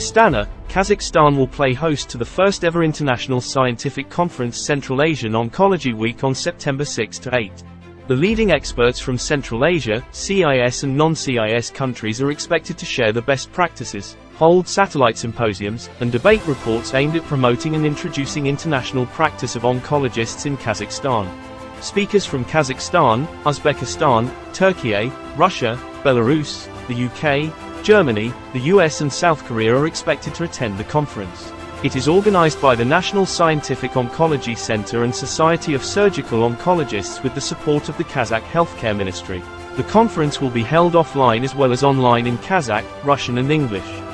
Astana, Kazakhstan will play host to the first-ever international scientific conference Central Asian Oncology Week on September 6 to 8. The leading experts from Central Asia, CIS and non-CIS countries are expected to share the best practices, hold satellite symposiums, and debate reports aimed at promoting and introducing international practice of oncologists in Kazakhstan. Speakers from Kazakhstan, Uzbekistan, Turkey, Russia, Belarus, the UK, Germany, the US and South Korea are expected to attend the conference. It is organized by the National Scientific Oncology Center and Society of Surgical Oncologists with the support of the Kazakh Healthcare Ministry. The conference will be held offline as well as online in Kazakh, Russian and English.